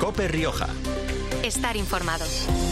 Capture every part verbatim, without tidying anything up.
COPE Rioja. Estar informado.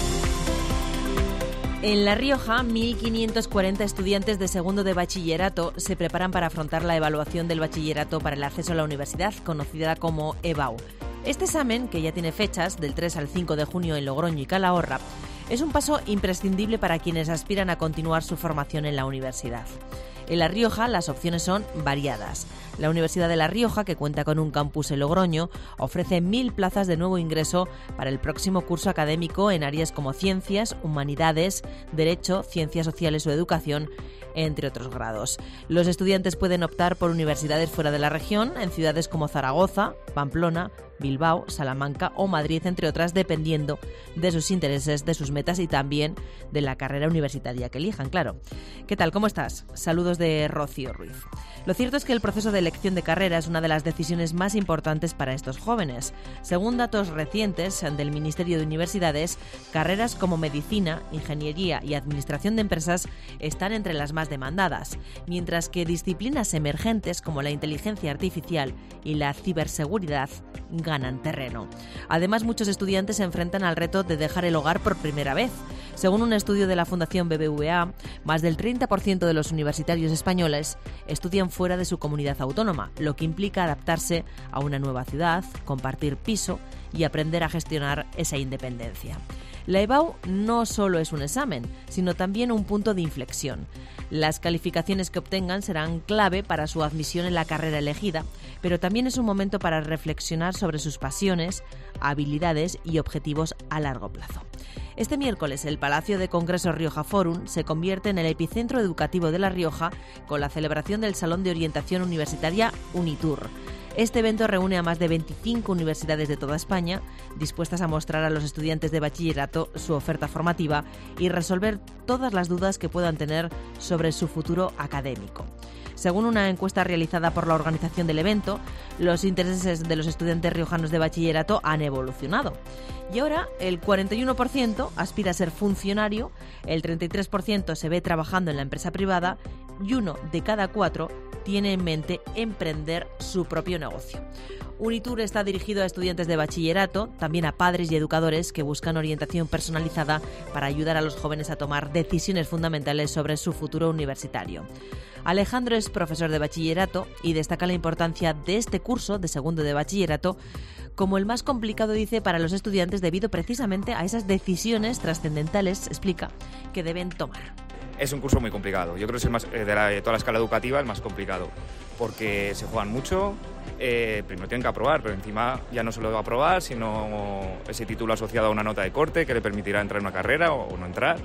En La Rioja, mil quinientos cuarenta estudiantes de segundo de bachillerato se preparan para afrontar la evaluación del bachillerato para el acceso a la universidad, conocida como E B A U. Este examen, que ya tiene fechas del tres al cinco de junio en Logroño y Calahorra, es un paso imprescindible para quienes aspiran a continuar su formación en la universidad. En La Rioja las opciones son variadas. La Universidad de La Rioja, que cuenta con un campus en Logroño, ofrece mil plazas de nuevo ingreso para el próximo curso académico en áreas como ciencias, humanidades, derecho, ciencias sociales o educación, entre otros grados. Los estudiantes pueden optar por universidades fuera de la región, en ciudades como Zaragoza, Pamplona, Bilbao, Salamanca o Madrid, entre otras, dependiendo de sus intereses, de sus metas y también de la carrera universitaria que elijan, claro. ¿Qué tal? ¿Cómo estás? Saludos de Rocío Ruiz. Lo cierto es que el proceso de elección de carrera es una de las decisiones más importantes para estos jóvenes. Según datos recientes del Ministerio de Universidades, carreras como medicina, ingeniería y administración de empresas están entre las más demandadas, mientras que disciplinas emergentes como la inteligencia artificial y la ciberseguridad ganan terreno. Además, muchos estudiantes se enfrentan al reto de dejar el hogar por primera vez. Según un estudio de la Fundación B B V A, más del treinta por ciento de los universitarios españoles estudian fuera de su comunidad autónoma, lo que implica adaptarse a una nueva ciudad, compartir piso y aprender a gestionar esa independencia. La E B A U no solo es un examen, sino también un punto de inflexión. Las calificaciones que obtengan serán clave para su admisión en la carrera elegida, pero también es un momento para reflexionar sobre sus pasiones, habilidades y objetivos a largo plazo. Este miércoles, el Palacio de Congresos Rioja Forum se convierte en el epicentro educativo de La Rioja con la celebración del Salón de Orientación Universitaria UNITUR. Este evento reúne a más de veinticinco universidades de toda España, dispuestas a mostrar a los estudiantes de bachillerato su oferta formativa y resolver todas las dudas que puedan tener sobre su futuro académico. Según una encuesta realizada por la organización del evento, los intereses de los estudiantes riojanos de bachillerato han evolucionado. Y ahora el cuarenta y uno por ciento aspira a ser funcionario, el treinta y tres por ciento se ve trabajando en la empresa privada y uno de cada cuatro tiene en mente emprender su propio negocio. UNITUR está dirigido a estudiantes de bachillerato, también a padres y educadores que buscan orientación personalizada para ayudar a los jóvenes a tomar decisiones fundamentales sobre su futuro universitario. Alejandro es profesor de bachillerato y destaca la importancia de este curso de segundo de bachillerato como el más complicado, dice, para los estudiantes debido precisamente a esas decisiones trascendentales, explica, que deben tomar. Es un curso muy complicado. Yo creo que es el más, de, la, de toda la escala educativa el más complicado, porque se juegan mucho. Eh, primero tienen que aprobar, pero encima ya no solo aprobar, sino ese título asociado a una nota de corte que le permitirá entrar en una carrera o, o no entrar.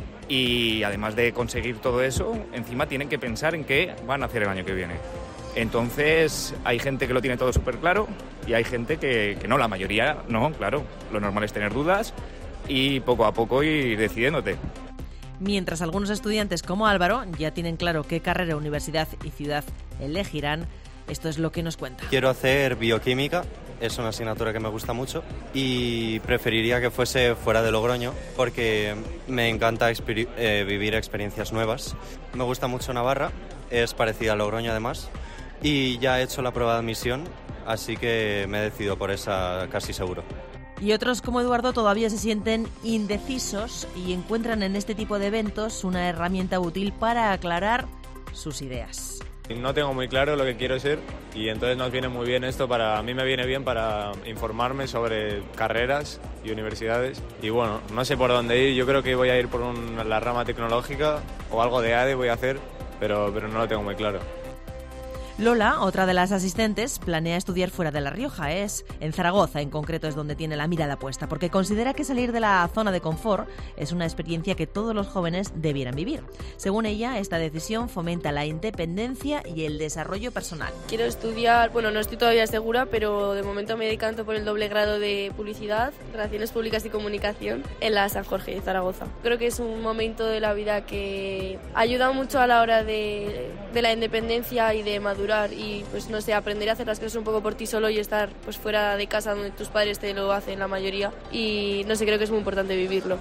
Y además de conseguir todo eso, encima tienen que pensar en qué van a hacer el año que viene. Entonces hay gente que lo tiene todo súper claro y hay gente que, que no, la mayoría no, claro. Lo normal es tener dudas y poco a poco ir decidiéndote. Mientras algunos estudiantes como Álvaro ya tienen claro qué carrera, universidad y ciudad elegirán, esto es lo que nos cuenta. Quiero hacer bioquímica, es una asignatura que me gusta mucho y preferiría que fuese fuera de Logroño porque me encanta exper- eh, vivir experiencias nuevas. Me gusta mucho Navarra, es parecida a Logroño además y ya he hecho la prueba de admisión, así que me he decidido por esa casi seguro. Y otros como Eduardo todavía se sienten indecisos y encuentran en este tipo de eventos una herramienta útil para aclarar sus ideas. No tengo muy claro lo que quiero ser y entonces nos viene muy bien esto, para a mí me viene bien para informarme sobre carreras y universidades y bueno, no sé por dónde ir, yo creo que voy a ir por un, la rama tecnológica o algo de A D E voy a hacer, pero, pero no lo tengo muy claro. Lola, otra de las asistentes, planea estudiar fuera de La Rioja. Es en Zaragoza, en concreto, es donde tiene la mirada puesta, porque considera que salir de la zona de confort es una experiencia que todos los jóvenes debieran vivir. Según ella, esta decisión fomenta la independencia y el desarrollo personal. Quiero estudiar, bueno, no estoy todavía segura, pero de momento me decanto por el doble grado de Publicidad, Relaciones Públicas y Comunicación en la San Jorge de Zaragoza. Creo que es un momento de la vida que ayuda mucho a la hora de, de la independencia y de madurar y, pues no sé, aprender a hacer las cosas un poco por ti solo y estar pues fuera de casa donde tus padres te lo hacen la mayoría y, no sé, creo que es muy importante vivirlo.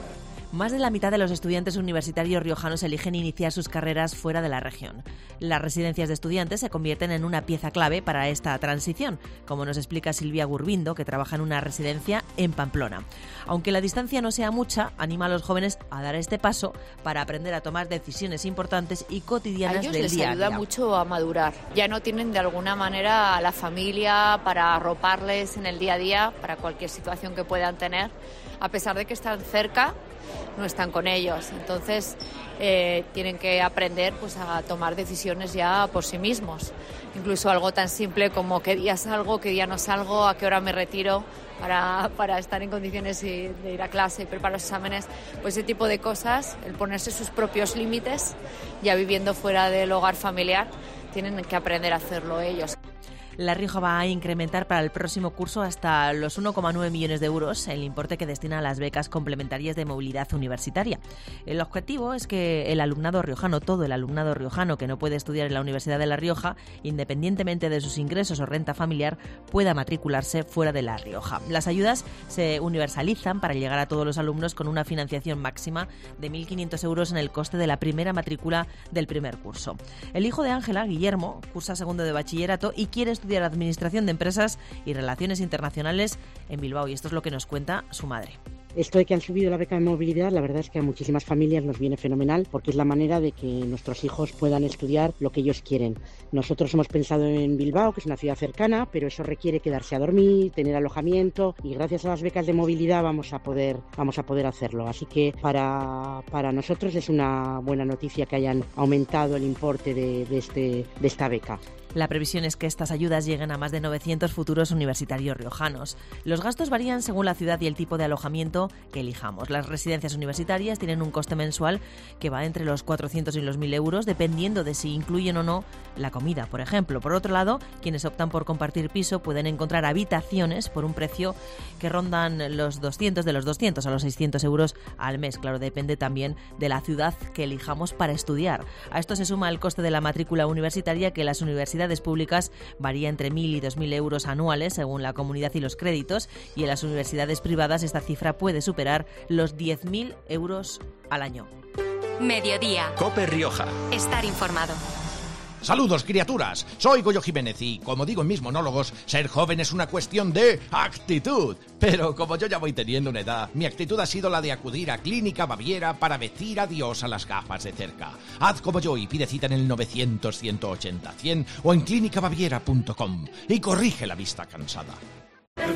Más de la mitad de los estudiantes universitarios riojanos eligen iniciar sus carreras fuera de la región. Las residencias de estudiantes se convierten en una pieza clave para esta transición, como nos explica Silvia Gurbindo, que trabaja en una residencia en Pamplona. Aunque la distancia no sea mucha, anima a los jóvenes a dar este paso para aprender a tomar decisiones importantes y cotidianas del día a día. A ellos les ayuda mucho a madurar. Ya no tienen de alguna manera a la familia para arroparles en el día a día, para cualquier situación que puedan tener. A pesar de que están cerca, no están con ellos. Entonces eh, tienen que aprender pues, a tomar decisiones ya por sí mismos. Incluso algo tan simple como qué día salgo, qué día no salgo, a qué hora me retiro para, para estar en condiciones de ir a clase y preparar los exámenes. Pues ese tipo de cosas, el ponerse sus propios límites, ya viviendo fuera del hogar familiar, tienen que aprender a hacerlo ellos. La Rioja va a incrementar para el próximo curso hasta los uno coma nueve millones de euros el importe que destina a las becas complementarias de movilidad universitaria. El objetivo es que el alumnado riojano, todo el alumnado riojano que no puede estudiar en la Universidad de La Rioja, independientemente de sus ingresos o renta familiar, pueda matricularse fuera de La Rioja. Las ayudas se universalizan para llegar a todos los alumnos con una financiación máxima de mil quinientos euros en el coste de la primera matrícula del primer curso. El hijo de Ángela, Guillermo, cursa segundo de bachillerato y quiere estudiar estudiar Administración de Empresas y Relaciones Internacionales en Bilbao, y esto es lo que nos cuenta su madre. Esto de que han subido la beca de movilidad, la verdad es que a muchísimas familias nos viene fenomenal porque es la manera de que nuestros hijos puedan estudiar lo que ellos quieren. Nosotros hemos pensado en Bilbao, que es una ciudad cercana, pero eso requiere quedarse a dormir, tener alojamiento, y gracias a las becas de movilidad vamos a poder, vamos a poder hacerlo. Así que para, para nosotros es una buena noticia que hayan aumentado el importe de, de, este, de esta beca. La previsión es que estas ayudas lleguen a más de novecientos futuros universitarios riojanos. Los gastos varían según la ciudad y el tipo de alojamiento que elijamos. Las residencias universitarias tienen un coste mensual que va entre los cuatrocientos y los mil euros, dependiendo de si incluyen o no la comida, por ejemplo. Por otro lado, quienes optan por compartir piso pueden encontrar habitaciones por un precio que rondan los doscientos, de los doscientos a los seiscientos euros al mes. Claro, depende también de la ciudad que elijamos para estudiar. A esto se suma el coste de la matrícula universitaria, que las universidades públicas varía entre mil y dos mil euros anuales según la comunidad y los créditos, y en las universidades privadas esta cifra puede superar los diez mil euros al año. Mediodía. COPE Rioja. Estar informado. Saludos, criaturas. Soy Goyo Jiménez y, como digo en mis monólogos, ser joven es una cuestión de actitud. Pero como yo ya voy teniendo una edad, mi actitud ha sido la de acudir a Clínica Baviera para decir adiós a las gafas de cerca. Haz como yo y pide cita en el novecientos, ciento ochenta, cien o en clínica baviera punto com y corrige la vista cansada. En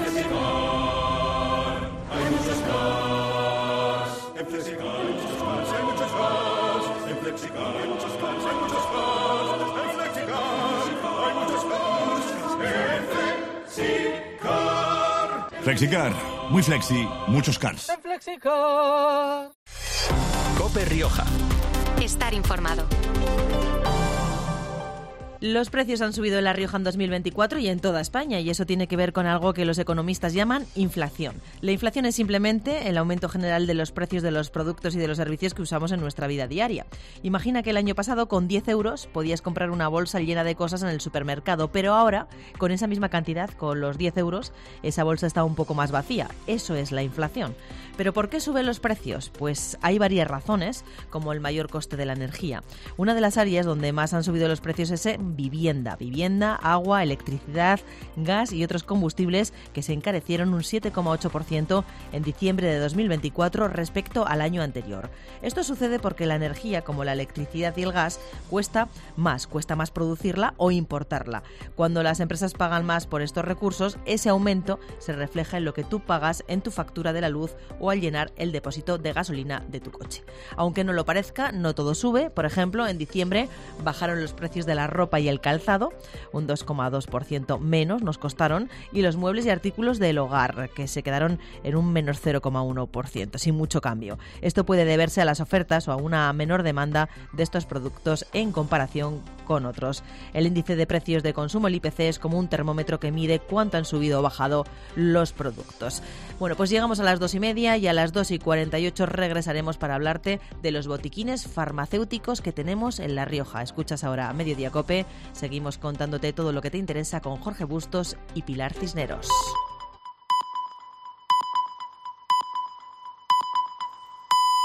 Flexicar hay muchos más. En Flexicar hay muchos más, hay muchos más. En Flexicar hay muchos más, hay muchos más. Flexicar, muy flexi, muchos cars. Flexicar. COPE Rioja. Estar informado. Los precios han subido en La Rioja en dos mil veinticuatro y en toda España, y eso tiene que ver con algo que los economistas llaman inflación. La inflación es simplemente el aumento general de los precios de los productos y de los servicios que usamos en nuestra vida diaria. Imagina que el año pasado con diez euros podías comprar una bolsa llena de cosas en el supermercado, pero ahora con esa misma cantidad, con los diez euros, esa bolsa está un poco más vacía. Eso es la inflación. ¿Pero por qué suben los precios? Pues hay varias razones, como el mayor coste de la energía. Una de las áreas donde más han subido los precios es en vivienda. Vivienda, agua, electricidad, gas y otros combustibles que se encarecieron un siete coma ocho por ciento en diciembre de dos mil veinticuatro respecto al año anterior. Esto sucede porque la energía, como la electricidad y el gas, cuesta más, cuesta más producirla o importarla. Cuando las empresas pagan más por estos recursos, ese aumento se refleja en lo que tú pagas en tu factura de la luz o al llenar el depósito de gasolina de tu coche. Aunque no lo parezca, no todo sube. Por ejemplo, en diciembre bajaron los precios de la ropa y el calzado, un dos coma dos por ciento menos nos costaron, y los muebles y artículos del hogar, que se quedaron en un menos cero coma uno por ciento, sin mucho cambio. Esto puede deberse a las ofertas o a una menor demanda de estos productos en comparación con otros. El índice de precios de consumo, el I P C, es como un termómetro que mide cuánto han subido o bajado los productos. Bueno, pues llegamos a las dos y media y a las dos y cuarenta y ocho regresaremos para hablarte de los botiquines farmacéuticos que tenemos en La Rioja. Escuchas ahora Mediodía Cope. Seguimos contándote todo lo que te interesa con Jorge Bustos y Pilar Cisneros.